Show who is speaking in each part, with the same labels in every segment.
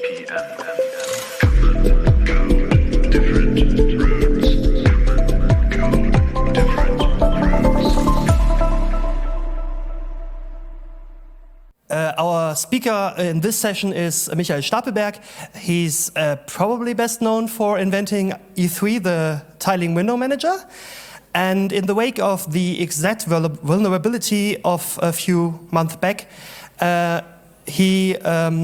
Speaker 1: Our speaker in this session is Michael Stapelberg. He's probably best known for inventing E3, the tiling window manager. And in the wake of the exact vulnerability of a few months back, he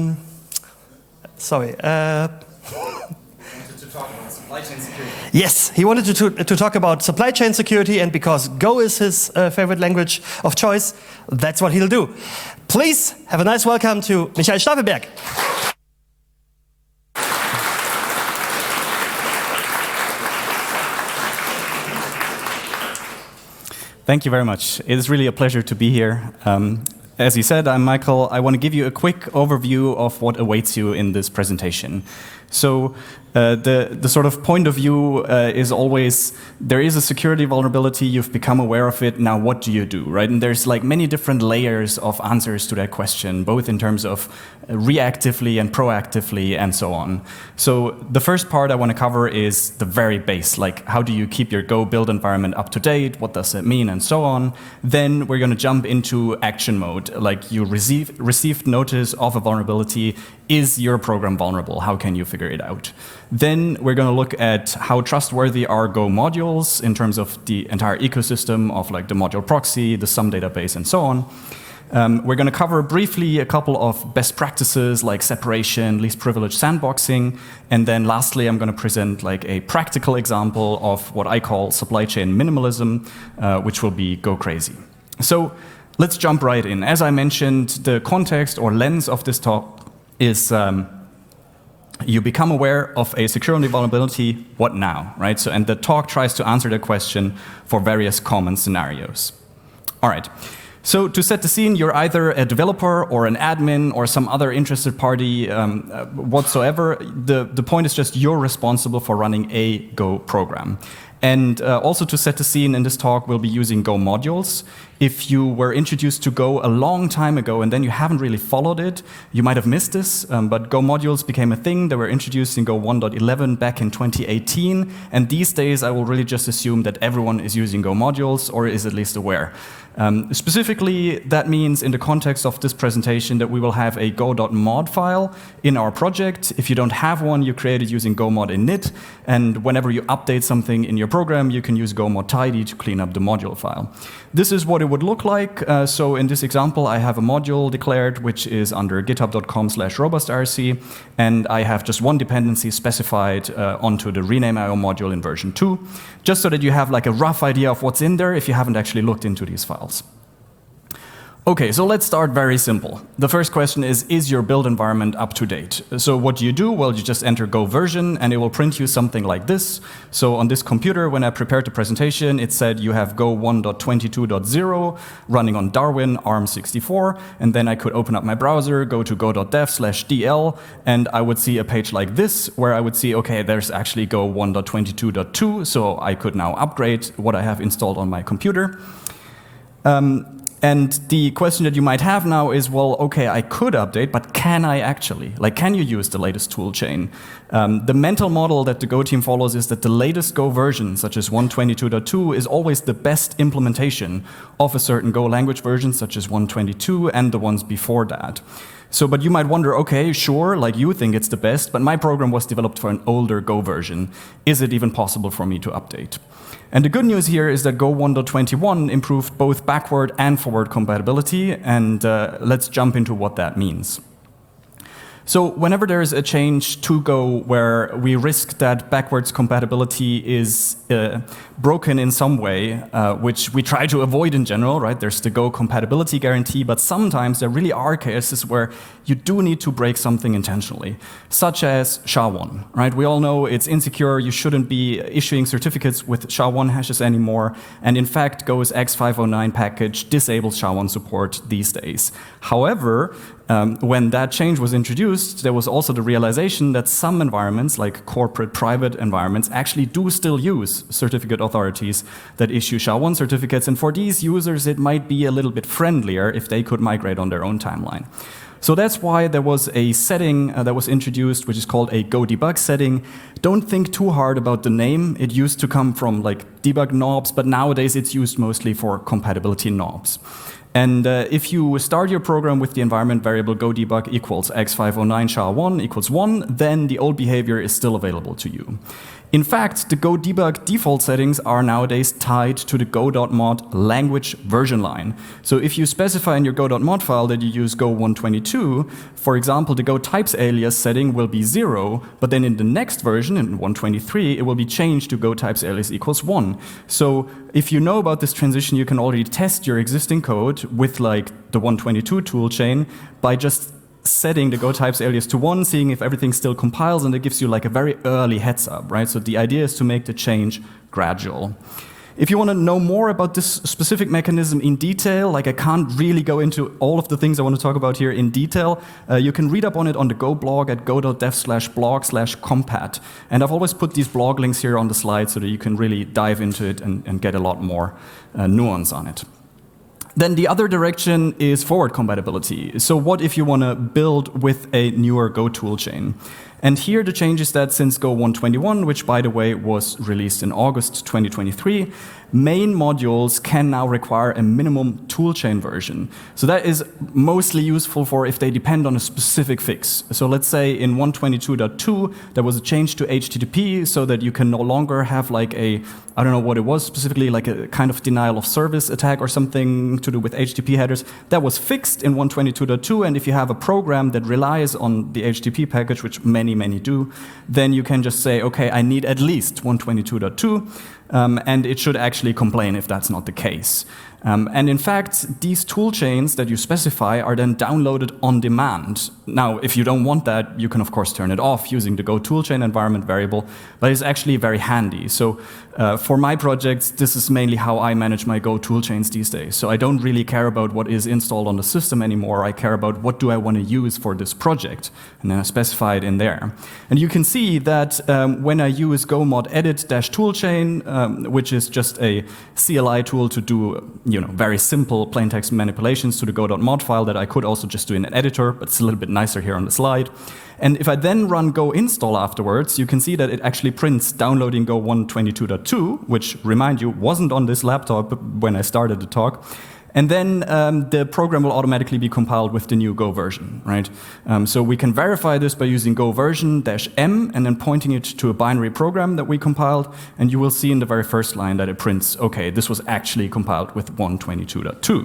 Speaker 1: Yes, he wanted to talk about supply chain security, and because Go is his favorite language of choice, that's what he'll do. Please have a nice welcome to Michael Stapelberg.
Speaker 2: Thank you very much. It is really a pleasure to be here. As you said, I'm Michael. I want to give you a quick overview of what awaits you in this presentation. So the sort of point of view is always, there is a security vulnerability, you've become aware of it, now what do you do, right? And there's like many different layers of answers to that question, both in terms of reactively and proactively and so on. So the first part I want to cover is the very base, like how do you keep your Go build environment up to date, what does that mean, and so on. Then we're going to jump into action mode, like you received notice of a vulnerability. Is your program vulnerable? How can you figure it out? Then we're going to look at how trustworthy are Go modules in terms of the entire ecosystem of like the module proxy, the SUM database, and so on. We're going to cover briefly a couple of best practices like separation, least privilege sandboxing, and then lastly I'm going to present like a practical example of what I call supply chain minimalism, which will be Go crazy. So let's jump right in. As I mentioned, the context or lens of this talk is you become aware of a security vulnerability, what now, right? So, and the talk tries to answer the question for various common scenarios. All right, so to set the scene, you're either a developer or an admin or some other interested party whatsoever. The point is just you're responsible for running a Go program. And also to set the scene in this talk, we'll be using Go modules. If you were introduced to Go a long time ago and then you haven't really followed it, you might have missed this, but Go modules became a thing. They were introduced in Go 1.11 back in 2018, and these days I will really just assume that everyone is using Go modules or is at least aware. Specifically, that means in the context of this presentation that we will have a go.mod file in our project. If you don't have one, you create it using go.mod init, and whenever you update something in your program, you can use go.mod tidy to clean up the module file. This is what it would look like. So in this example, I have a module declared, which is under github.com/robustrc, and I have just one dependency specified onto the rename.io module in version 2, just so that you have like a rough idea of what's in there if you haven't actually looked into these files. Okay, so let's start very simple. The first question is your build environment up to date? So what do you do? Well, you just enter Go version and it will print you something like this. So on this computer, when I prepared the presentation, it said you have Go 1.22.0 running on Darwin ARM64, and then I could open up my browser, go to go.dev/dl, and I would see a page like this where I would see, okay, there's actually Go 1.22.2, so I could now upgrade what I have installed on my computer. And the question that you might have now is, well, okay, I could update, but can I actually? Like, can you use the latest tool chain? The mental model that the Go team follows is that the latest Go version, such as 1.22.2, is always the best implementation of a certain Go language version, such as 1.22 and the ones before that. So, but you might wonder, okay, sure, like you think it's the best, but my program was developed for an older Go version. Is it even possible for me to update? And the good news here is that Go 1.21 improved both backward and forward compatibility, and let's jump into what that means. So whenever there is a change to Go where we risk that backwards compatibility is broken in some way, which we try to avoid in general, right? There's the Go compatibility guarantee, but sometimes there really are cases where you do need to break something intentionally, such as SHA-1, right? We all know it's insecure, you shouldn't be issuing certificates with SHA-1 hashes anymore, and in fact, Go's X509 package disables SHA-1 support these days. However, when that change was introduced, there was also the realization that some environments, like corporate private environments, actually do still use certificate authorities that issue SHA-1 certificates, and for these users it might be a little bit friendlier if they could migrate on their own timeline. So that's why there was a setting that was introduced, which is called a Go debug setting. Don't think too hard about the name. It used to come from like debug knobs, but nowadays it's used mostly for compatibility knobs. And if you start your program with the environment variable go debug equals x509 SHA-1 equals 1, then the old behavior is still available to you. In fact, the Go debug default settings are nowadays tied to the go.mod language version line. So if you specify in your go.mod file that you use Go 122, for example, the Go types alias setting will be 0, but then in the next version, in 123, it will be changed to Go types alias equals 1. So if you know about this transition, you can already test your existing code with like the 122 toolchain by just setting the Go types alias to 1, seeing if everything still compiles, and it gives you like a very early heads up, right? So the idea is to make the change gradual. If you want to know more about this specific mechanism in detail, like I can't really go into all of the things I want to talk about here in detail, you can read up on it on the Go blog at go.dev/blog/compat. And I've always put these blog links here on the slide so that you can really dive into it and get a lot more nuance on it. Then the other direction is forward compatibility. So what if you want to build with a newer Go toolchain? And here the change is that since Go 121, which by the way was released in August 2023, main modules can now require a minimum toolchain version. So that is mostly useful for if they depend on a specific fix. So let's say in 122.2, there was a change to HTTP so that you can no longer have like a, I don't know what it was specifically, like a kind of denial of service attack or something to do with HTTP headers. That was fixed in 122.2, and if you have a program that relies on the HTTP package, which many do, then you can just say, okay, I need at least 122.2, and it should actually complain if that's not the case. And in fact, these toolchains that you specify are then downloaded on demand. Now, if you don't want that, you can of course turn it off using the Go toolchain environment variable, but it's actually very handy. So for my projects, this is mainly how I manage my Go toolchains these days. So I don't really care about what is installed on the system anymore. I care about what do I want to use for this project, and then I specify it in there. And you can see that when I use Go mod edit-toolchain, which is just a CLI tool to do very simple plain text manipulations to the go.mod file that I could also just do in an editor, but it's a little bit nicer here on the slide. And if I then run go install afterwards, you can see that it actually prints downloading Go 122.2, which, remind you, wasn't on this laptop when I started the talk. And then the program will automatically be compiled with the new Go version, right? So we can verify this by using Go version -m and then pointing it to a binary program that we compiled. And you will see in the very first line that it prints, okay, this was actually compiled with 122.2.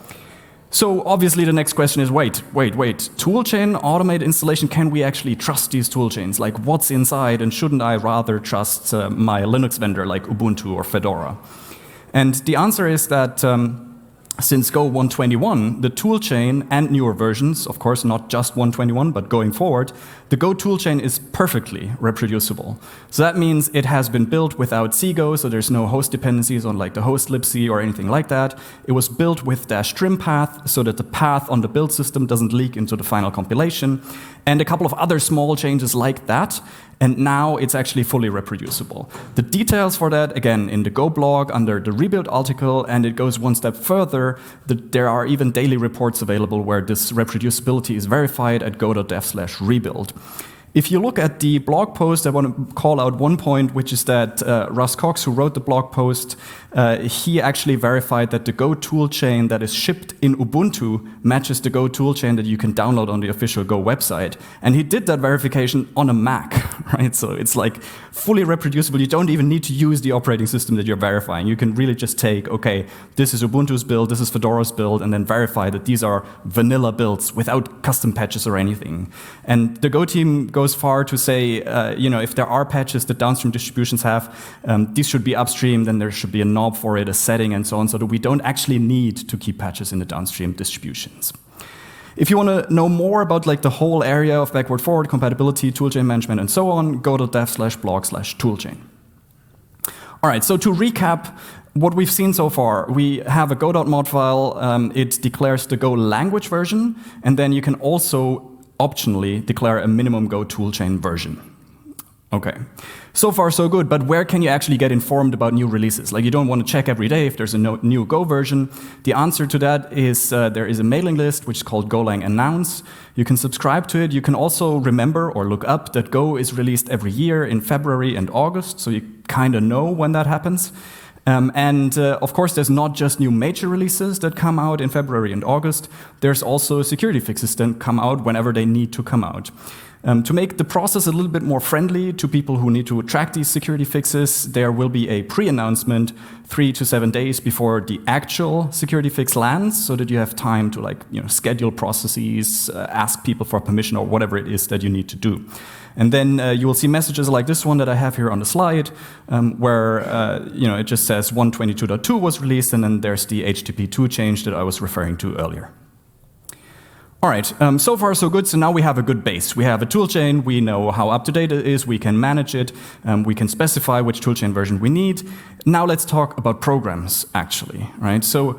Speaker 2: So obviously the next question is, wait. Toolchain automated installation, can we actually trust these toolchains? Like what's inside, and shouldn't I rather trust my Linux vendor like Ubuntu or Fedora? And the answer is that since Go 121, the toolchain and newer versions, of course not just 121, but going forward, the Go toolchain is perfectly reproducible. So that means it has been built without cgo, so there's no host dependencies on like the host libc or anything like that. It was built with -trim path, so that the path on the build system doesn't leak into the final compilation, and a couple of other small changes like that. And now it's actually fully reproducible. The details for that, again, in the Go blog under the rebuild article, and it goes one step further. There are even daily reports available where this reproducibility is verified at go.dev/rebuild. If you look at the blog post, I want to call out one point, which is that Russ Cox, who wrote the blog post, he actually verified that the Go toolchain that is shipped in Ubuntu matches the Go toolchain that you can download on the official Go website. And he did that verification on a Mac, right? So it's like fully reproducible. You don't even need to use the operating system that you're verifying. You can really just take, okay, this is Ubuntu's build, this is Fedora's build, and then verify that these are vanilla builds without custom patches or anything. And the Go team goes far to say, if there are patches that downstream distributions have, these should be upstream, then there should be a knob for it, a setting, and so on, so that we don't actually need to keep patches in the downstream distributions. If you want to know more about like the whole area of backward-forward compatibility, toolchain management, and so on, go to dev/blog/toolchain. All right, so to recap what we've seen so far, we have a go.mod file. It declares the Go language version, and then you can also optionally declare a minimum Go toolchain version. Okay. So far, so good, but where can you actually get informed about new releases? Like, you don't want to check every day if there's a new Go version. The answer to that is there is a mailing list which is called Golang Announce. You can subscribe to it. You can also remember or look up that Go is released every year in February and August, so you kind of know when that happens. Of course, there's not just new major releases that come out in February and August. There's also security fixes that come out whenever they need to come out. To make the process a little bit more friendly to people who need to track these security fixes, there will be a pre-announcement 3 to 7 days before the actual security fix lands, so that you have time to schedule processes, ask people for permission, or whatever it is that you need to do. And then you will see messages like this one that I have here on the slide, where it just says 122.2 was released, and then there's the HTTP2 change that I was referring to earlier. All right, so far so good. So now we have a good base. We have a toolchain. We know how up-to-date it is. We can manage it. We can specify which toolchain version we need. Now let's talk about programs, actually, right? So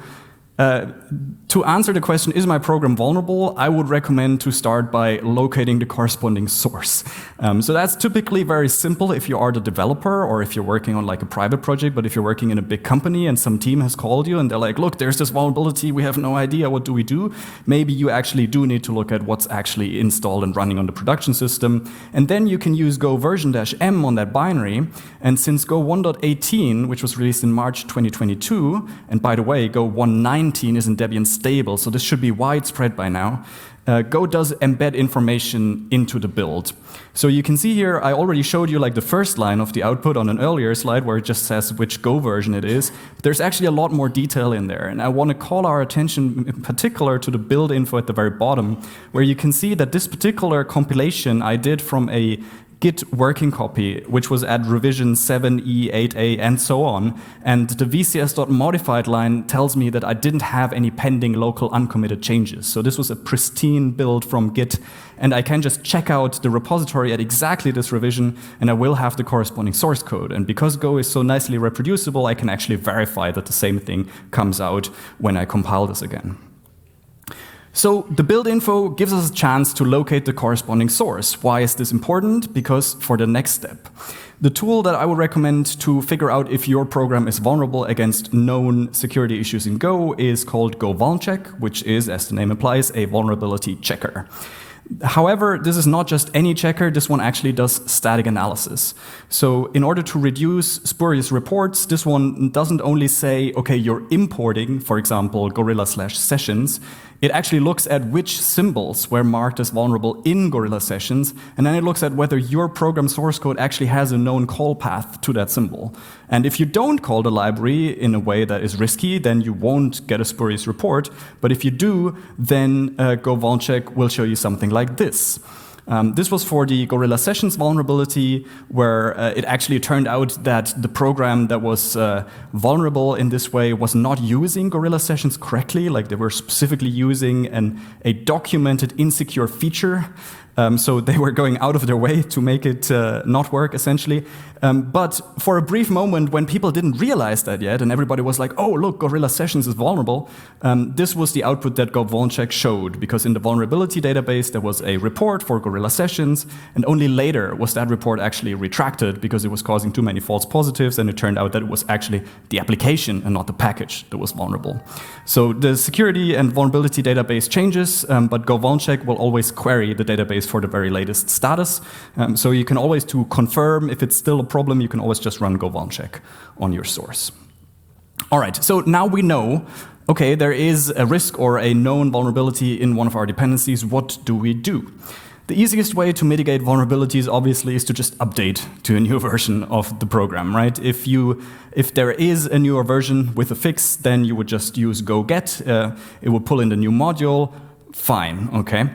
Speaker 2: to answer the question, is my program vulnerable? I would recommend to start by locating the corresponding source. So that's typically very simple if you are the developer or if you're working on like a private project, but if you're working in a big company and some team has called you and they're like, look, there's this vulnerability, we have no idea, what do we do? Maybe you actually do need to look at what's actually installed and running on the production system. And then you can use Go version-m on that binary. And since Go 1.18, which was released in March 2022, and by the way, Go 1.19 isn't Debian stable, so this should be widespread by now. Go does embed information into the build. So you can see here, I already showed you like the first line of the output on an earlier slide where it just says which Go version it is. But there's actually a lot more detail in there. And I want to call our attention in particular to the build info at the very bottom, where you can see that this particular compilation I did from a Git working copy, which was at revision 7E, 8A, and so on. And the vcs.modified line tells me that I didn't have any pending local uncommitted changes. So this was a pristine build from Git. And I can just check out the repository at exactly this revision, and I will have the corresponding source code. And because Go is so nicely reproducible, I can actually verify that the same thing comes out when I compile this again. So the build info gives us a chance to locate the corresponding source. Why is this important? Because for the next step, the tool that I would recommend to figure out if your program is vulnerable against known security issues in Go is called Go Vulncheck, which is, as the name implies, a vulnerability checker. However, this is not just any checker, this one actually does static analysis. So in order to reduce spurious reports, this one doesn't only say, okay, you're importing, for example, Gorilla/sessions, it actually looks at which symbols were marked as vulnerable in Gorilla Sessions, and then it looks at whether your program source code actually has a known call path to that symbol. And if you don't call the library in a way that is risky, then you won't get a spurious report. But if you do, then Go Vulncheck will show you something like this. This was for the Gorilla Sessions vulnerability, where it actually turned out that the program that was vulnerable in this way was not using Gorilla Sessions correctly, like they were specifically using a documented insecure feature. So they were going out of their way to make it not work, essentially. But for a brief moment, when people didn't realize that yet, and everybody was like, oh, look, Gorilla Sessions is vulnerable, this was the output that Go Vulncheck showed, because in the vulnerability database, there was a report for Gorilla Sessions, and only later was that report actually retracted because it was causing too many false positives, and it turned out that it was actually the application and not the package that was vulnerable. So the security and vulnerability database changes, but Go Vulncheck will always query the database for the very latest status. So you can always, to confirm if it's still a problem, you can always just run Go Vulncheck on your source. All right, so now we know, okay, there is a risk or a known vulnerability in one of our dependencies. What do we do? The easiest way to mitigate vulnerabilities, obviously, is to just update to a new version of the program, right? If there is a newer version with a fix, then you would just use go get. It would pull in the new module. Fine, okay.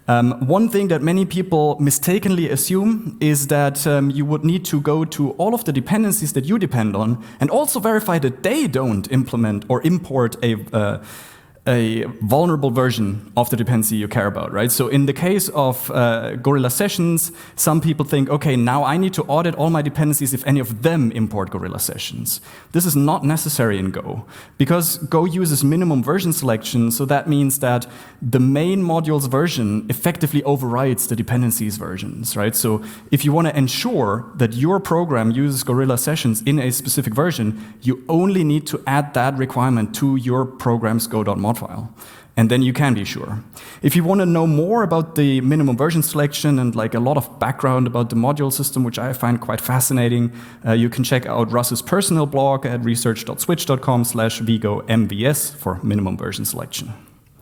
Speaker 2: One thing that many people mistakenly assume is that you would need to go to all of the dependencies that you depend on and also verify that they don't implement or import a vulnerable version of the dependency you care about, right? So in the case of Gorilla Sessions, some people think, okay, now I need to audit all my dependencies if any of them import Gorilla Sessions. This is not necessary in Go, because Go uses minimum version selection, so that means that the main module's version effectively overrides the dependencies versions, right? So if you want to ensure that your program uses Gorilla Sessions in a specific version, you only need to add that requirement to your program's go.mod file. And then you can be sure. If you want to know more about the minimum version selection and like a lot of background about the module system, which I find quite fascinating, you can check out Russ's personal blog at research.switch.com/vgomvs for minimum version selection.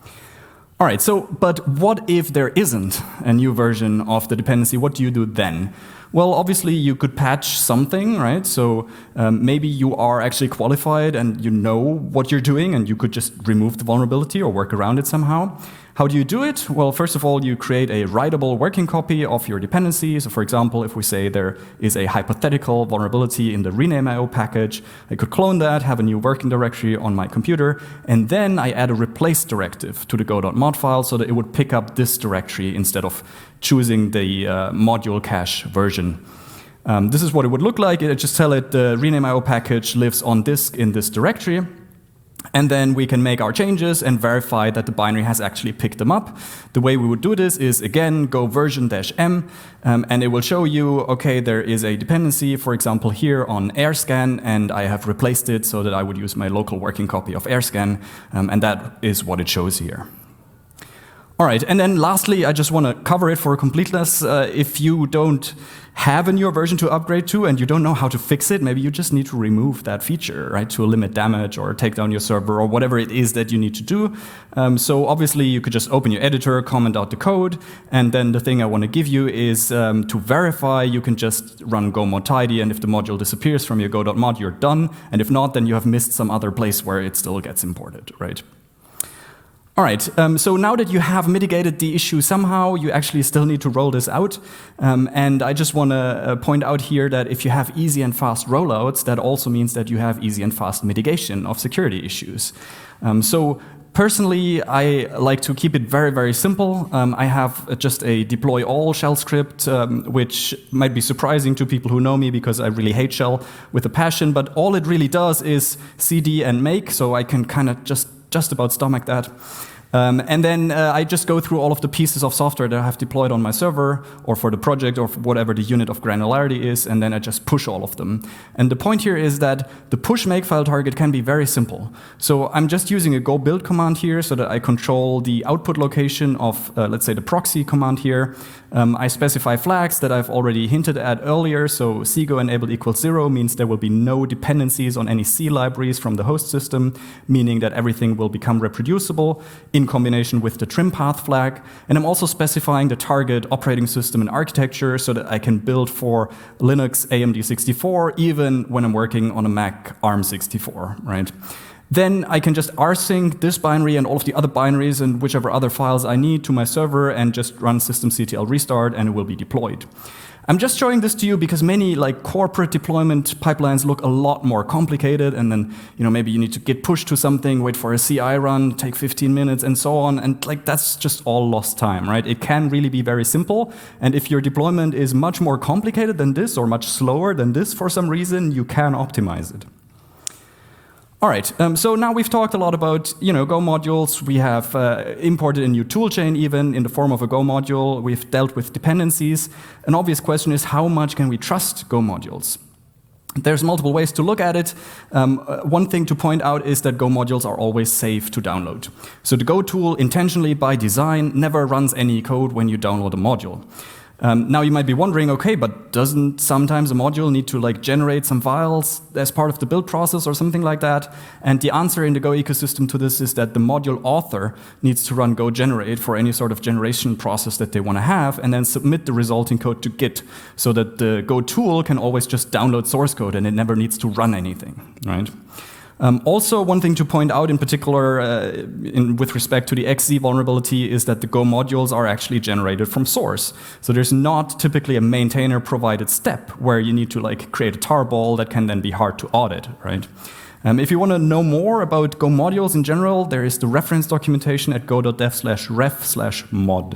Speaker 2: All right, so, but what if there isn't a new version of the dependency? What do you do then? Well, obviously, you could patch something, right? So maybe you are actually qualified and you know what you're doing, and you could just remove the vulnerability or work around it somehow. How do you do it? Well, first of all, you create a writable working copy of your dependency. So for example, if we say there is a hypothetical vulnerability in the rename.io package, I could clone that, have a new working directory on my computer, and then I add a replace directive to the go.mod file so that it would pick up this directory instead of choosing the module cache version. This is what it would look like. I just tell it the rename.io package lives on disk in this directory. And then we can make our changes and verify that the binary has actually picked them up. The way we would do this is, again, go version-m, and it will show you, okay, there is a dependency, for example, here on AirScan, and I have replaced it so that I would use my local working copy of AirScan, and that is what it shows here. All right, and then lastly, I just want to cover it for completeness. If you don't have a newer version to upgrade to and you don't know how to fix it, maybe you just need to remove that feature, right, to limit damage or take down your server or whatever it is that you need to do. So obviously, you could just open your editor, comment out the code, and then the thing I want to give you is to verify, you can just run go mod tidy, and if the module disappears from your go.mod, you're done. And if not, then you have missed some other place where it still gets imported, right? All right, so now that you have mitigated the issue somehow, you actually still need to roll this out. And I just want to point out here that if you have easy and fast rollouts, that also means that you have easy and fast mitigation of security issues. So personally, I like to keep it very, very simple. I have just a deploy all shell script, which might be surprising to people who know me because I really hate shell with a passion, but all it really does is cd and make, so I can kind of just about stomach that. And then I just go through all of the pieces of software that I have deployed on my server or for the project or for whatever the unit of granularity is, and then I just push all of them. And the point here is that the push makefile target can be very simple. So I'm just using a go build command here so that I control the output location of, let's say, the proxy command here. I specify flags that I've already hinted at earlier. So cgo enabled equals 0 means there will be no dependencies on any C libraries from the host system, meaning that everything will become reproducible in combination with the trim path flag. And I'm also specifying the target operating system and architecture so that I can build for Linux AMD 64 even when I'm working on a Mac ARM 64, right? Then I can just rsync this binary and all of the other binaries and whichever other files I need to my server and just run systemctl restart and it will be deployed. I'm just showing this to you because many like corporate deployment pipelines look a lot more complicated, and then maybe you need to git push to something, wait for a CI run, take 15 minutes and so on, and like that's just all lost time, right? It can really be very simple, and if your deployment is much more complicated than this or much slower than this for some reason, you can optimize it. All right, so now we've talked a lot about Go modules. We have imported a new toolchain even in the form of a Go module. We've dealt with dependencies. An obvious question is how much can we trust Go modules? There's multiple ways to look at it. One thing to point out is that Go modules are always safe to download. So the Go tool intentionally by design never runs any code when you download a module. Now you might be wondering, okay, but doesn't sometimes a module need to like generate some files as part of the build process or something like that? And the answer in the Go ecosystem to this is that the module author needs to run Go generate for any sort of generation process that they want to have, and then submit the resulting code to Git so that the Go tool can always just download source code and it never needs to run anything, right? Also, one thing to point out in particular with respect to the XZ vulnerability is that the Go modules are actually generated from source. So there's not typically a maintainer provided step where you need to like create a tarball that can then be hard to audit, right? If you want to know more about Go modules in general, there is the reference documentation at go.dev/ref/mod.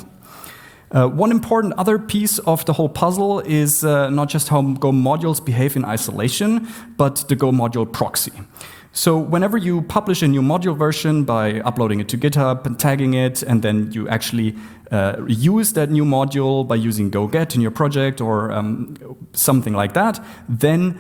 Speaker 2: One important other piece of the whole puzzle is not just how Go modules behave in isolation, but the Go module proxy. So whenever you publish a new module version by uploading it to GitHub and tagging it, and then you actually use that new module by using go-get in your project or something like that, then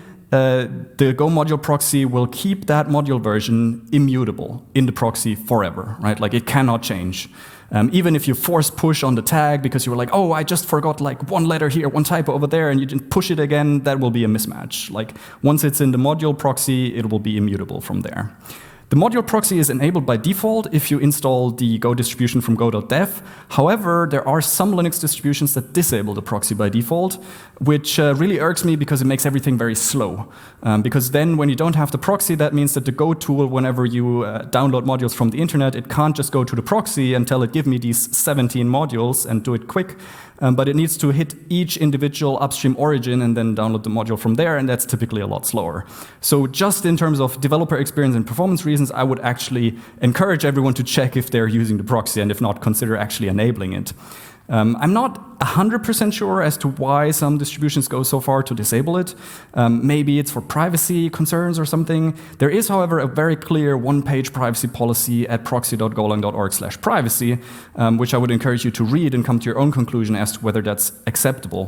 Speaker 2: the Go module proxy will keep that module version immutable in the proxy forever, right? Like it cannot change. Even if you force push on the tag because you were like, oh, I just forgot like one letter here, one typo over there, and you didn't push it again, that will be a mismatch. Like once it's in the module proxy, it will be immutable from there. The module proxy is enabled by default if you install the Go distribution from go.dev. However, there are some Linux distributions that disable the proxy by default, which really irks me because it makes everything very slow. Because then when you don't have the proxy, that means that the Go tool, whenever you download modules from the internet, it can't just go to the proxy and tell it, give me these 17 modules and do it quick. But it needs to hit each individual upstream origin and then download the module from there, and that's typically a lot slower. So just in terms of developer experience and performance reasons, I would actually encourage everyone to check if they're using the proxy, and if not, consider actually enabling it. I'm not 100% sure as to why some distributions go so far to disable it. Maybe it's for privacy concerns or something. There is, however, a very clear one-page privacy policy at proxy.golang.org/privacy, which I would encourage you to read and come to your own conclusion as to whether that's acceptable.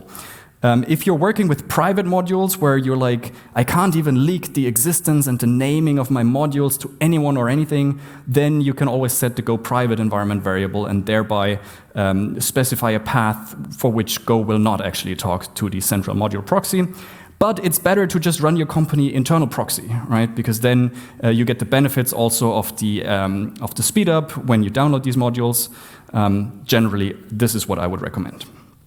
Speaker 2: If you're working with private modules where you're like, I can't even leak the existence and the naming of my modules to anyone or anything, then you can always set the Go private environment variable and thereby specify a path for which Go will not actually talk to the central module proxy. But it's better to just run your company internal proxy, right? Because then you get the benefits also of the speed up when you download these modules. Generally, this is what I would recommend.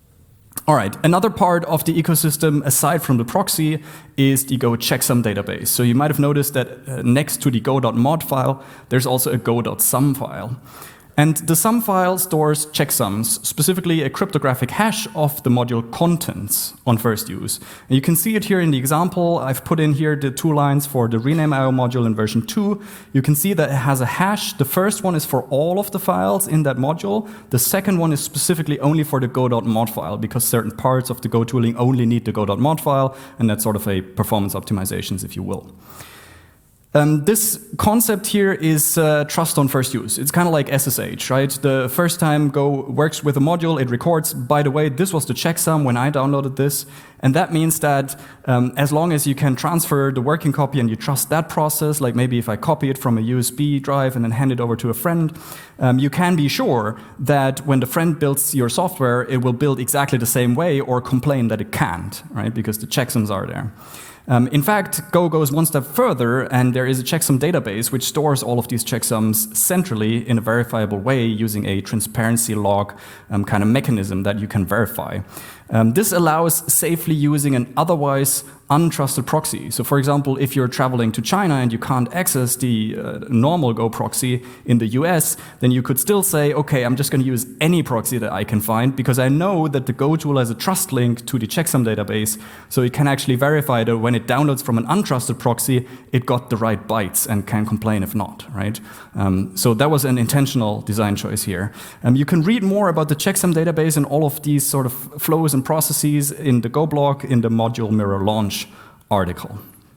Speaker 2: All right, another part of the ecosystem aside from the proxy is the Go checksum database. So you might have noticed that next to the go.mod file, there's also a go.sum file. And the sum file stores checksums, specifically a cryptographic hash of the module contents on first use. And you can see it here in the example. I've put in here the 2 lines for the rename.io module in version 2. You can see that it has a hash. The first one is for all of the files in that module. The second one is specifically only for the go.mod file, because certain parts of the Go tooling only need the go.mod file, and that's sort of a performance optimizations, if you will. This concept here is trust on first use. It's kind of like SSH, right? The first time Go works with a module, it records, by the way, this was the checksum when I downloaded this. And that means that as long as you can transfer the working copy and you trust that process, like maybe if I copy it from a USB drive and then hand it over to a friend, you can be sure that when the friend builds your software, it will build exactly the same way or complain that it can't, right? Because the checksums are there. In fact, Go goes one step further, and there is a checksum database which stores all of these checksums centrally in a verifiable way using a transparency log kind of mechanism that you can verify. This allows safely using an otherwise untrusted proxy. So for example, if you're traveling to China and you can't access the normal Go proxy in the US, then you could still say, okay, I'm just going to use any proxy that I can find because I know that the Go tool has a trust link to the checksum database, so it can actually verify that when it downloads from an untrusted proxy, it got the right bytes and can complain if not, right? So that was an intentional design choice here. You can read more about the checksum database and all of these sort of flows and processes in the Go blog in the module mirror launch article.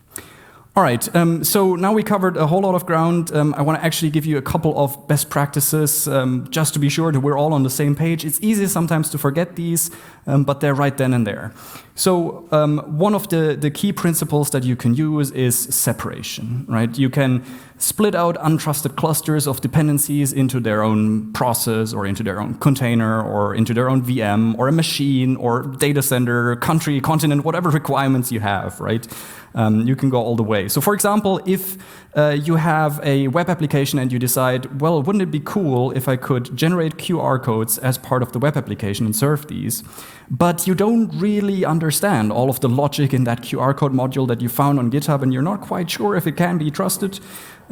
Speaker 2: All right, so now we covered a whole lot of ground. I want to actually give you a couple of best practices just to be sure that we're all on the same page. It's easy sometimes to forget these, but they're right then and there. So one of the key principles that you can use is separation, right? You can split out untrusted clusters of dependencies into their own process or into their own container or into their own VM or a machine or data center, country, continent, whatever requirements you have, right? You can go all the way. So for example, if you have a web application and you decide, well, wouldn't it be cool if I could generate QR codes as part of the web application and serve these, but you don't really understand all of the logic in that QR code module that you found on GitHub and you're not quite sure if it can be trusted,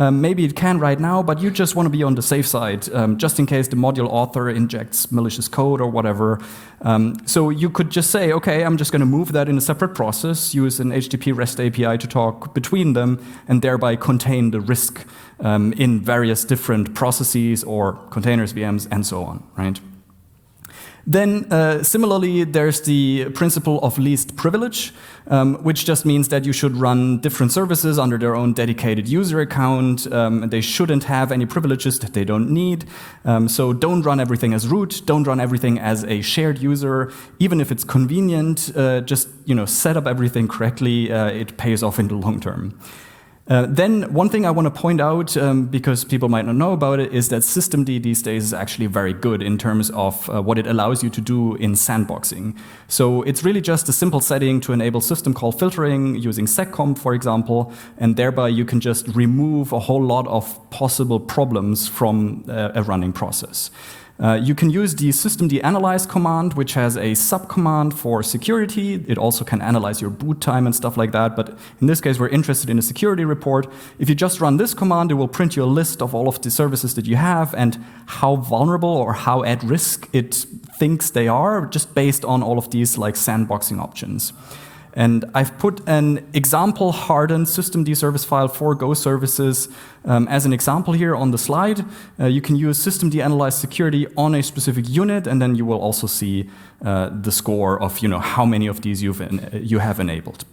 Speaker 2: Maybe it can right now, but you just want to be on the safe side, just in case the module author injects malicious code or whatever. So you could just say, okay, I'm just going to move that in a separate process, use an HTTP REST API to talk between them, and thereby contain the risk in various different processes or containers, VMs, and so on, right? Then, similarly, there's the principle of least privilege, which just means that you should run different services under their own dedicated user account. They shouldn't have any privileges that they don't need. So don't run everything as root. Don't run everything as a shared user. Even if it's convenient, just set up everything correctly. It pays off in the long term. Then one thing I want to point out, because people might not know about it, is that systemd these days is actually very good in terms of what it allows you to do in sandboxing. So it's really just a simple setting to enable system call filtering using seccomp, for example, and thereby you can just remove a whole lot of possible problems from a running process. You can use the systemd analyze command, which has a subcommand for security. It also can analyze your boot time and stuff like that. But in this case, we're interested in a security report. If you just run this command, it will print you a list of all of the services that you have and how vulnerable or how at risk it thinks they are, just based on all of these like sandboxing options. And I've put an example hardened systemd service file for Go services as an example here on the slide. You can use systemd analyze security on a specific unit, and then you will also see the score of how many of these you have enabled.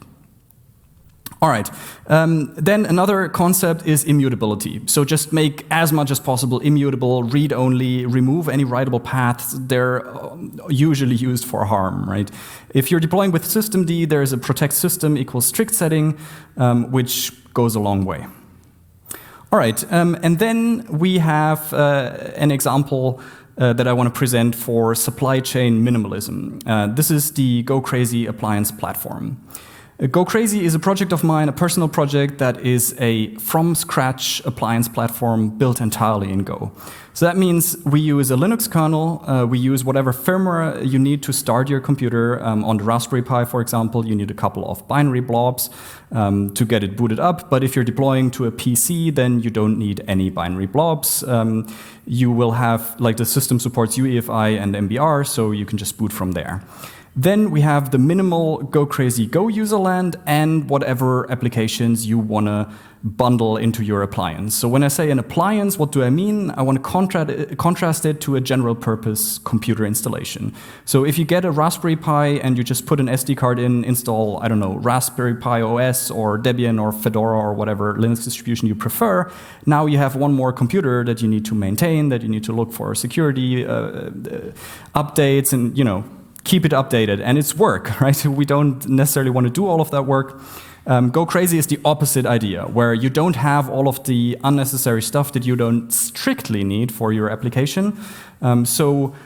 Speaker 2: All right, then another concept is immutability. So just make as much as possible immutable, read only, remove any writable paths. They're usually used for harm, right? If you're deploying with systemd, there's a protect system equals strict setting, which goes a long way. All right, and then we have an example that I want to present for supply chain minimalism. This is the GoCrazy appliance platform. GoCrazy is a project of mine, a personal project that is a from-scratch appliance platform built entirely in Go. So that means we use a Linux kernel, we use whatever firmware you need to start your computer. On the Raspberry Pi, for example, you need a couple of binary blobs to get it booted up. But if you're deploying to a PC, then you don't need any binary blobs. You will have, like the system supports UEFI and MBR, so you can just boot from there. Then we have the minimal GoCrazy Go userland and whatever applications you want to bundle into your appliance. So when I say an appliance, what do I mean? I want to contrast it to a general purpose computer installation. So if you get a Raspberry Pi and you just put an SD card in, install, I don't know, Raspberry Pi OS or Debian or Fedora or whatever Linux distribution you prefer, now you have one more computer that you need to maintain, that you need to look for security updates and, keep it updated, and it's work, right? We don't necessarily want to do all of that work. GoCrazy is the opposite idea, where you don't have all of the unnecessary stuff that you don't strictly need for your application. That's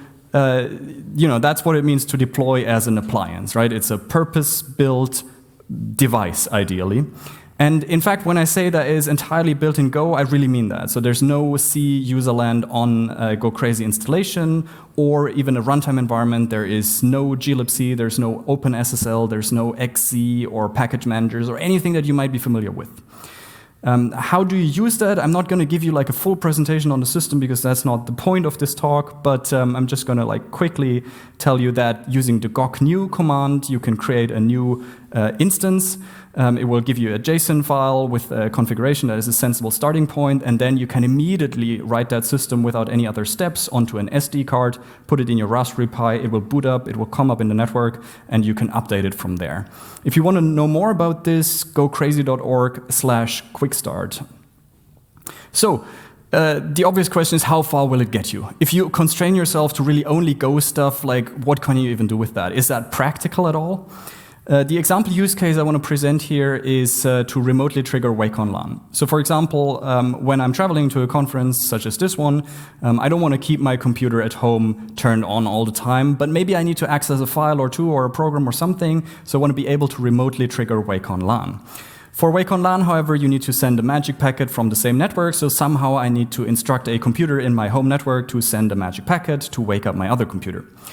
Speaker 2: what it means to deploy as an appliance, right? It's a purpose-built device, ideally. And in fact, when I say that it is entirely built in Go, I really mean that. So there's no C userland on GoCrazy installation or even a runtime environment. There is no glibc, there's no OpenSSL, there's no XZ or package managers or anything that you might be familiar with. How do you use that? I'm not going to give you like a full presentation on the system because that's not the point of this talk, but I'm just going to quickly tell you that using the gocnew command, you can create a new instance. It will give you a JSON file with a configuration that is a sensible starting point, and then you can immediately write that system without any other steps onto an SD card, put it in your Raspberry Pi, it will boot up, it will come up in the network, and you can update it from there. If you want to know more about this, gocrazy.org/quickstart. So, the obvious question is, how far will it get you? If you constrain yourself to really only Go stuff, what can you even do with that? Is that practical at all? The example use case I want to present here is to remotely trigger Wake on LAN. So for example, when I'm traveling to a conference such as this one, I don't want to keep my computer at home turned on all the time, but maybe I need to access a file or two or a program or something, so I want to be able to remotely trigger Wake on LAN. For Wake on LAN, however, you need to send a magic packet from the same network, so somehow I need to instruct a computer in my home network to send a magic packet to wake up my other computer.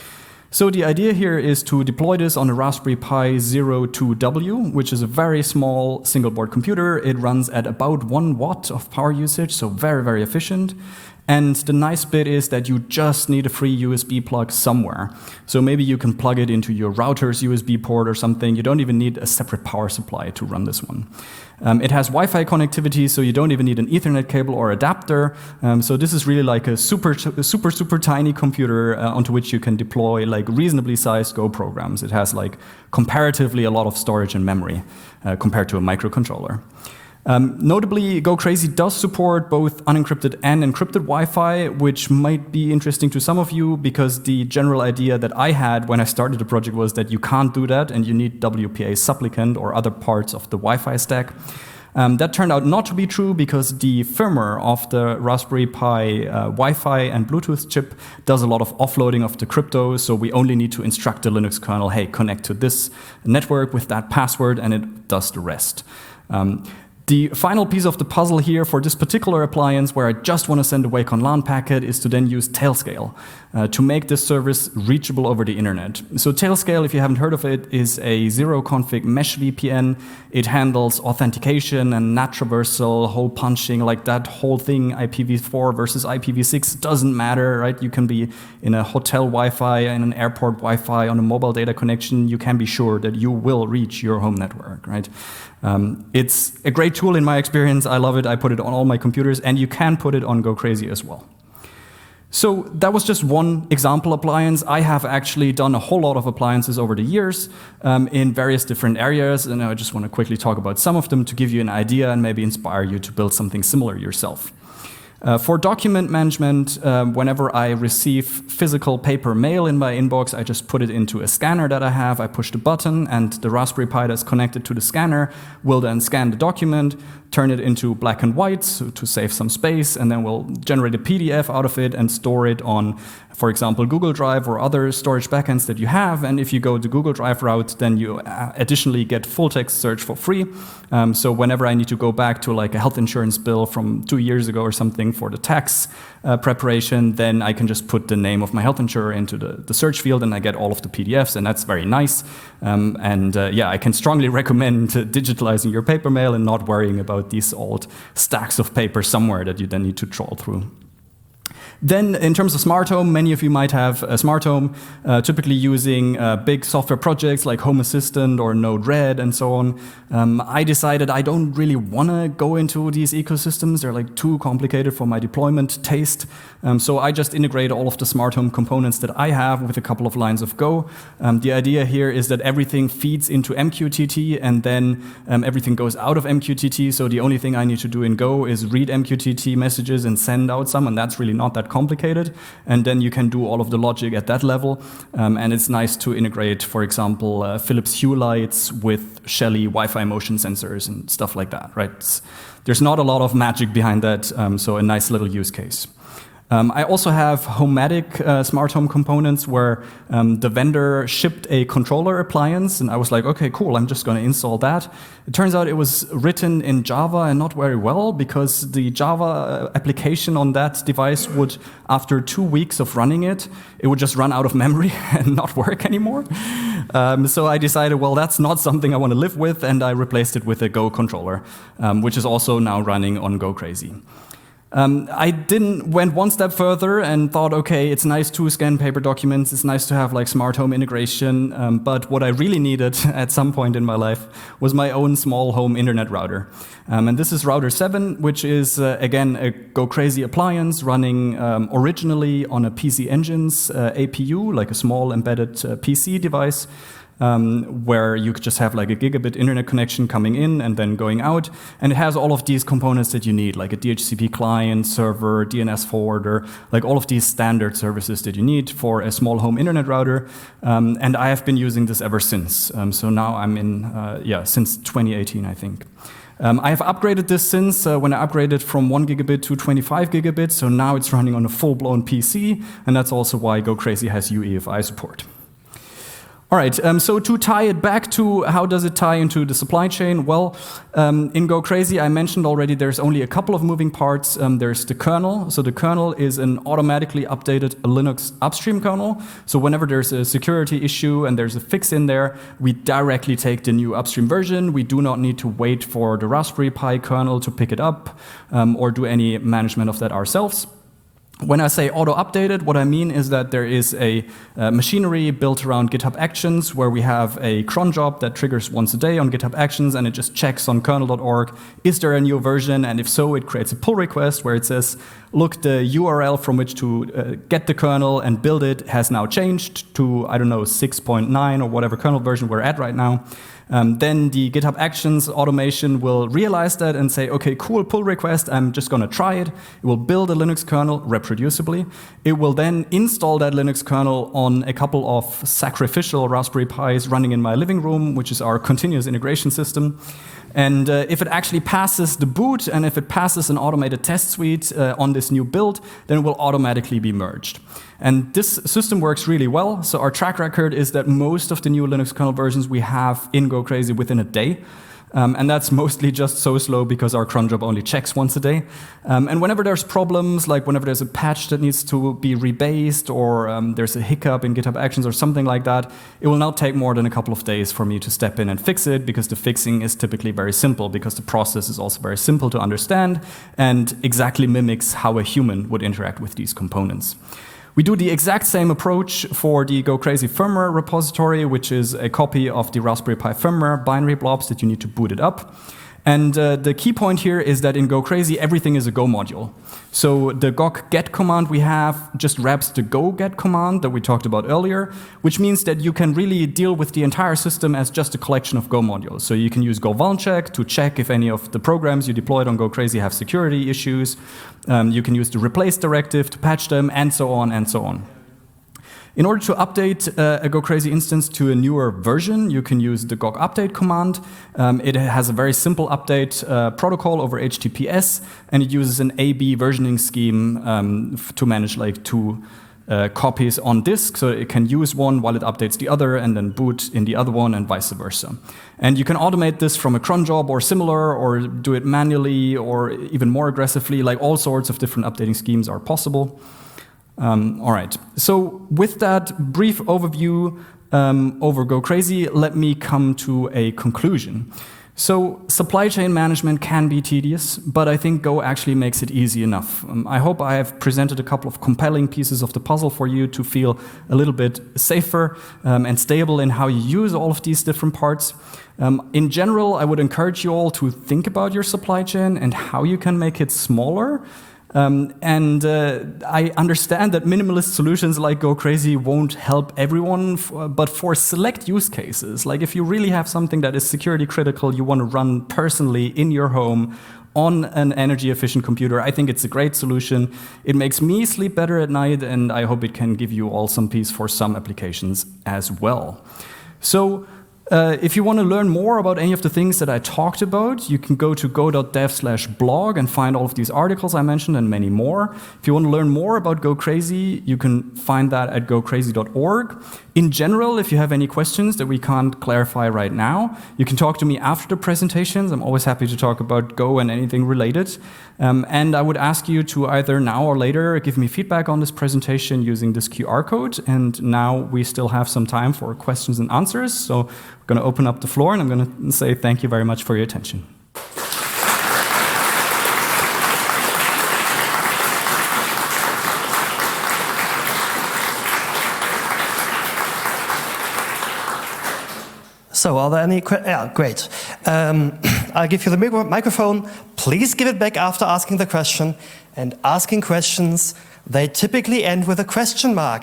Speaker 2: So the idea here is to deploy this on a Raspberry Pi 02W, which is a very small single board computer. It runs at about 1 watt of power usage, so very, very efficient. And the nice bit is that you just need a free USB plug somewhere. So maybe you can plug it into your router's USB port or something. You don't even need a separate power supply to run this one. It has Wi-Fi connectivity, so you don't even need an Ethernet cable or adapter. So this is really like a super tiny computer onto which you can deploy like reasonably sized Go programs. It has like comparatively a lot of storage and memory compared to a microcontroller. Notably, Go Crazy does support both unencrypted and encrypted Wi-Fi, which might be interesting to some of you because the general idea that I had when I started the project was that you can't do that and you need WPA supplicant or other parts of the Wi-Fi stack. That turned out not to be true because the firmware of the Raspberry Pi Wi-Fi and Bluetooth chip does a lot of offloading of the crypto, so we only need to instruct the Linux kernel, hey, connect to this network with that password, and it does the rest. The final piece of the puzzle here for this particular appliance where I just want to send a Wacom LAN packet is to then use Tailscale to make this service reachable over the internet. So Tailscale, if you haven't heard of it, is a zero-config mesh VPN. It handles authentication and NAT traversal, hole punching, like that whole thing, IPv4 versus IPv6, doesn't matter, right? You can be in a hotel Wi-Fi, in an airport Wi-Fi, on a mobile data connection. You can be sure that you will reach your home network, right? It's a great tool in my experience. I love it. I put it on all my computers, and you can put it on Go Crazy as well. So that was just one example appliance. I have actually done a whole lot of appliances over the years in various different areas, and I just want to quickly talk about some of them to give you an idea and maybe inspire you to build something similar yourself. For document management, whenever I receive physical paper mail in my inbox, I just put it into a scanner that I have. I push the button, and the Raspberry Pi that's connected to the scanner will then scan the document, turn it into black and white so to save some space, and then we'll generate a PDF out of it and store it on, for example, Google Drive or other storage backends that you have. And if you go the Google Drive route, then you additionally get full text search for free. So whenever I need to go back to like a health insurance bill from 2 years ago or something for the tax preparation, then I can just put the name of my health insurer into the search field and I get all of the PDFs, and that's very nice. Yeah, I can strongly recommend digitalizing your paper mail and not worrying about these old stacks of paper somewhere that you then need to trawl through. Then, in terms of smart home, many of you might have a smart home, typically using big software projects like Home Assistant or Node-RED and so on. I decided I don't really want to go into these ecosystems. They're like too complicated for my deployment taste. So I just integrate all of the smart home components that I have with a couple of lines of Go. The idea here is that everything feeds into MQTT and then everything goes out of MQTT. So the only thing I need to do in Go is read MQTT messages and send out some, and that's really not that complicated, and then you can do all of the logic at that level, and it's nice to integrate, for example, Philips Hue lights with Shelly Wi-Fi motion sensors and stuff like that, right? There's not a lot of magic behind that, so a nice little use case. I also have Homematic smart home components where the vendor shipped a controller appliance, and I was like, okay, cool, I'm just going to install that. It turns out it was written in Java and not very well, because the Java application on that device would, after 2 weeks of running it, it would just run out of memory and not work anymore. So I decided, well, that's not something I want to live with, and I replaced it with a Go controller, which is also now running on Go Crazy. I went one step further and thought, okay, it's nice to scan paper documents, it's nice to have like smart home integration, but what I really needed at some point in my life was my own small home internet router. And this is Router 7, which is, again, a Go Crazy appliance running originally on a PC Engine's APU, like a small embedded PC device. Where you could just have like a gigabit internet connection coming in and then going out. And it has all of these components that you need, like a DHCP client, server, DNS forwarder, like all of these standard services that you need for a small home internet router. And I have been using this ever since. So now I'm in, since 2018, I think. I have upgraded this since when I upgraded from 1 gigabit to 25 gigabit. So now it's running on a full-blown PC. And that's also why Go Crazy has UEFI support. All right, so to tie it back to how does it tie into the supply chain? Well, in GoCrazy, I mentioned already there's only a couple of moving parts. There's the kernel. So the kernel is an automatically updated Linux upstream kernel. So whenever there's a security issue and there's a fix in there, we directly take the new upstream version. We do not need to wait for the Raspberry Pi kernel to pick it up or do any management of that ourselves. When I say auto-updated, what I mean is that there is a machinery built around GitHub Actions where we have a cron job that triggers once a day on GitHub Actions, and it just checks on kernel.org, is there a new version? And if so, it creates a pull request where it says, look, the URL from which to get the kernel and build it has now changed to, I don't know, 6.9 or whatever kernel version we're at right now. Then the GitHub Actions automation will realize that and say, okay, cool, pull request, I'm just going to try it. It will build a Linux kernel reproducibly. It will then install that Linux kernel on a couple of sacrificial Raspberry Pis running in my living room, which is our continuous integration system. And if it actually passes the boot and if it passes an automated test suite on this new build, then it will automatically be merged. And this system works really well. So our track record is that most of the new Linux kernel versions we have in GoCrazy within a day. And that's mostly just so slow because our cron job only checks once a day. And whenever there's problems, like whenever there's a patch that needs to be rebased or there's a hiccup in GitHub Actions or something like that, it will not take more than a couple of days for me to step in and fix it because the fixing is typically very simple because the process is also very simple to understand and exactly mimics how a human would interact with these components. We do the exact same approach for the GoCrazy firmware repository, which is a copy of the Raspberry Pi firmware binary blobs that you need to boot it up. And the key point here is that in GoCrazy, everything is a Go module. So the gok get command we have just wraps the go get command that we talked about earlier, which means that you can really deal with the entire system as just a collection of Go modules. So you can use go vulncheck to check if any of the programs you deployed on GoCrazy have security issues. You can use the replace directive to patch them, and so on and so on. In order to update a GoCrazy instance to a newer version, you can use the gok update command. It has a very simple update protocol over HTTPS, and it uses an A/B versioning scheme to manage like two copies on disk, so it can use one while it updates the other and then boot in the other one and vice versa. And you can automate this from a cron job or similar, or do it manually or even more aggressively, like all sorts of different updating schemes are possible. All right, so with that brief overview over GoCrazy, let me come to a conclusion. So supply chain management can be tedious, but I think Go actually makes it easy enough. I hope I have presented a couple of compelling pieces of the puzzle for you to feel a little bit safer and stable in how you use all of these different parts. In general, I would encourage you all to think about your supply chain and how you can make it smaller. I understand that minimalist solutions like GoCrazy won't help everyone, but for select use cases, like if you really have something that is security critical, you want to run personally in your home on an energy efficient computer, I think it's a great solution. It makes me sleep better at night, and I hope it can give you all some peace for some applications as well. So, if you want to learn more about any of the things that I talked about, you can go to go.dev/blog and find all of these articles I mentioned and many more. If you want to learn more about GoCrazy, you can find that at gocrazy.org. In general, if you have any questions that we can't clarify right now, you can talk to me after the presentations. I'm always happy to talk about Go and anything related. And I would ask you to either now or later give me feedback on this presentation using this QR code. And now we still have some time for questions and answers. So I'm going to open up the floor, and I'm going to say thank you very much for your attention.
Speaker 1: So, are there any questions? Yeah, great. I'll give you the microphone. Please give it back after asking the question. And asking questions, they typically end with a question mark.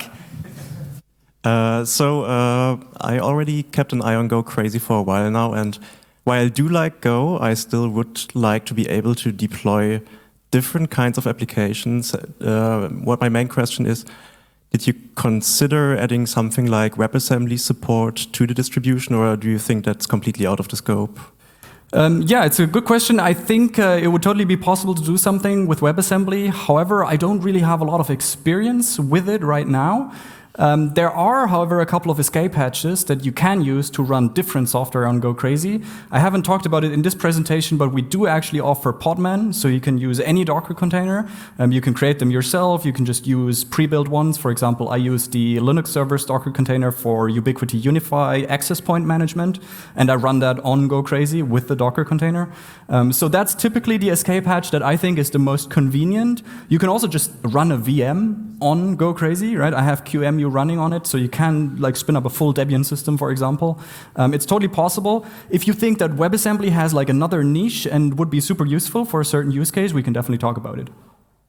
Speaker 3: I already kept an eye on GoCrazy for a while now, and while I do like Go, I still would like to be able to deploy different kinds of applications. What my main question is, did you consider adding something like WebAssembly support to the distribution, or do you think that's completely out of the scope?
Speaker 2: Yeah, it's a good question. I think it would totally be possible to do something with WebAssembly. However, I don't really have a lot of experience with it right now. There are, however, a couple of escape hatches that you can use to run different software on Go Crazy. I haven't talked about it in this presentation, but we do actually offer Podman, so you can use any Docker container. You can create them yourself. You can just use pre-built ones. For example, I use the Linux servers Docker container for Ubiquiti Unify access point management, and I run that on Go Crazy with the Docker container. So that's typically the escape hatch that I think is the most convenient. You can also just run a VM on Go Crazy, right? I have QEMU running on it, so you can like spin up a full Debian system, for example. It's totally possible. If you think that WebAssembly has like another niche and would be super useful for a certain use case, we can definitely talk about it.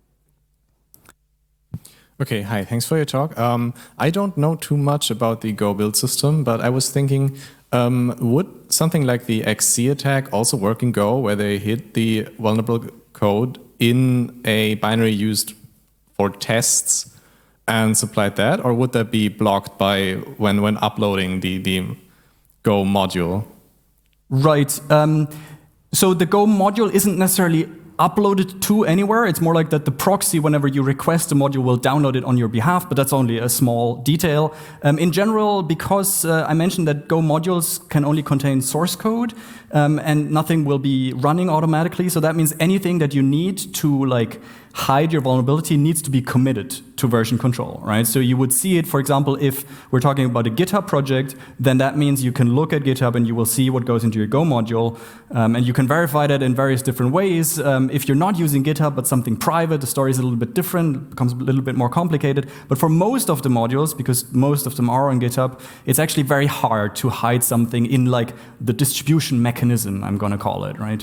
Speaker 4: Okay, hi, thanks for your talk. I don't know too much about the Go build system, but I was thinking, would something like the XC attack also work in Go, where they hit the vulnerable code in a binary used for tests and supplied that, or would that be blocked by when uploading the Go module?
Speaker 2: Right. So the Go module isn't necessarily uploaded to anywhere. It's more like that the proxy, whenever you request a module, will download it on your behalf, but that's only a small detail. In general, because I mentioned that Go modules can only contain source code, and nothing will be running automatically, so that means anything that you need to like hide your vulnerability needs to be committed to version control, right? So you would see it, for example, if we're talking about a GitHub project, then that means you can look at GitHub and you will see what goes into your Go module, and you can verify that in various different ways. If you're not using GitHub but something private, the story is a little bit different, becomes a little bit more complicated. But for most of the modules, because most of them are on GitHub, it's actually very hard to hide something in like the distribution mechanism, I'm gonna call it, right?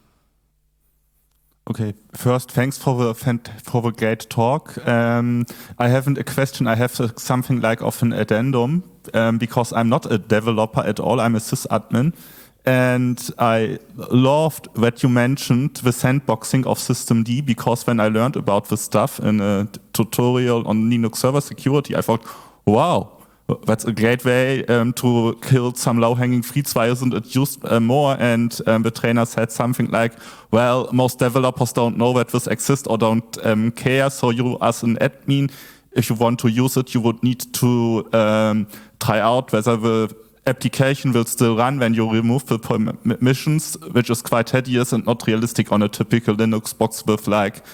Speaker 5: Okay, first, thanks for the great talk. I haven't a question, I have something like of an addendum, because I'm not a developer at all, I'm a sysadmin. And I loved that you mentioned the sandboxing of systemd, because when I learned about this stuff in a tutorial on Linux server security, I thought, wow, that's a great way to kill some low-hanging fruits. Why isn't it used more? And the trainer said something like, well, most developers don't know that this exists or don't care. So you, as an admin, if you want to use it, you would need to try out whether the application will still run when you remove the permissions, which is quite tedious and not realistic on a typical Linux box with like,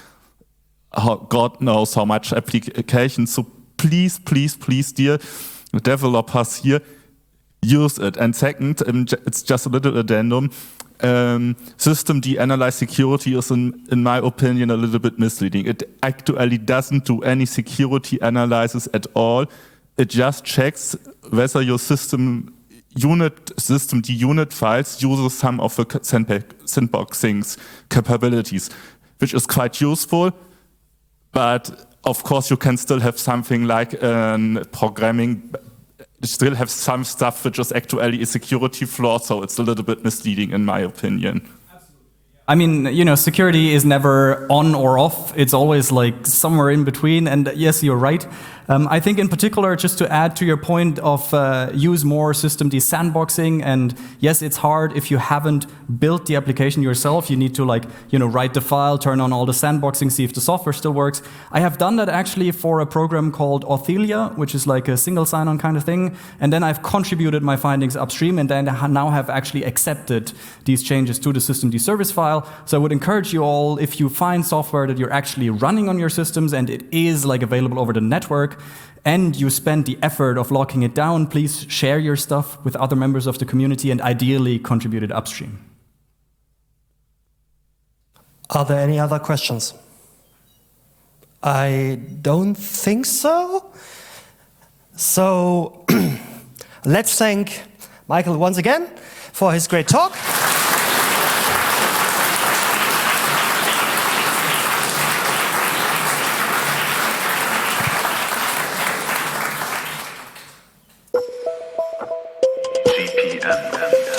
Speaker 5: God knows how much applications. So please, please, please, dear developers here, use it. And second, it's just a little addendum. Systemd analyze security is, in my opinion, a little bit misleading. It actually doesn't do any security analysis at all. It just checks whether your systemd unit files uses some of the sandboxing capabilities, which is quite useful. But of course, you can still have something like programming, still have some stuff which is actually a security flaw, so it's a little bit misleading in my opinion.
Speaker 2: I mean, you know, security is never on or off. It's always like somewhere in between. And yes, you're right. I think in particular, just to add to your point of use more systemd sandboxing, and yes, it's hard if you haven't built the application yourself. You need to like, you know, write the file, turn on all the sandboxing, see if the software still works. I have done that actually for a program called Authelia, which is like a single sign-on kind of thing. And then I've contributed my findings upstream, and then now have actually accepted these changes to the systemd service file. So I would encourage you all, if you find software that you're actually running on your systems and it is like available over the network, and you spend the effort of locking it down, please share your stuff with other members of the community and ideally contribute it upstream.
Speaker 1: Are there any other questions? I don't think so. So let's thank Michael once again for his great talk.
Speaker 6: GPM.